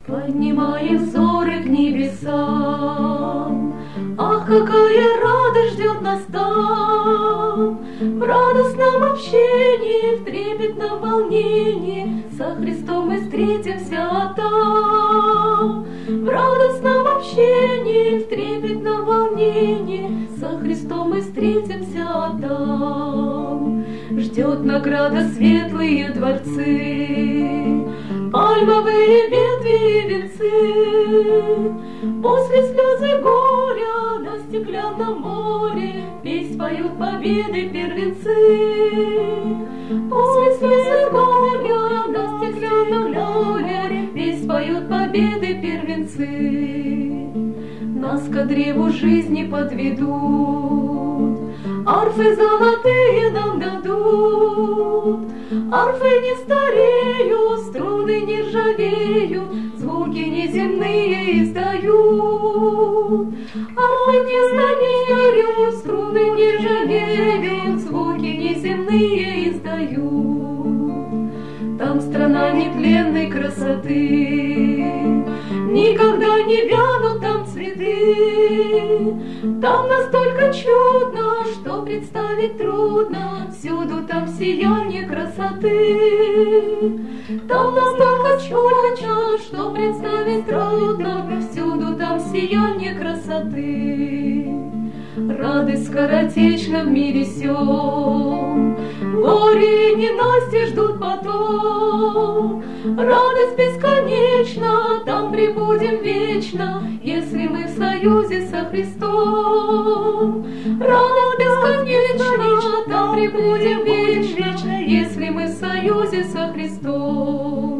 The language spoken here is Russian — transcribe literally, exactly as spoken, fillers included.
Поднимаем взоры к небесам, ах, какая радость ждет нас там! В радостном общении, в трепетном волнении со Христом мы встретимся там. В радостном общении, в трепетном волнении со Христом мы встретимся там. Ждет награда светлые дворцы, пальмовые ветви и венцы. После слезы горя на стеклянном море песнь поют победы первенцы. После слезы горя на стеклянном море песнь поют победы первенцы. Нас ко древу жизни подведут, арфы золотые нам дадут. Арфы не стареют, струны не ржавеют, звуки неземные издают. Арфы не стареют, струны не ржавеют, звуки неземные издают. Там страна нетленной красоты, никогда не вянут там цветы. Там настолько чудно, что представить трудно, всюду там сияние красоты. Там настолько чудно, что представить трудно, всюду там сияние красоты. Радость скоротечна в мире сём, горе и ненастье ждут потом. Радость бесконечна, там пребудем вечно, если мы в союзе со Христом. Радость бесконечна, там пребудем вечно, если мы в союзе со Христом.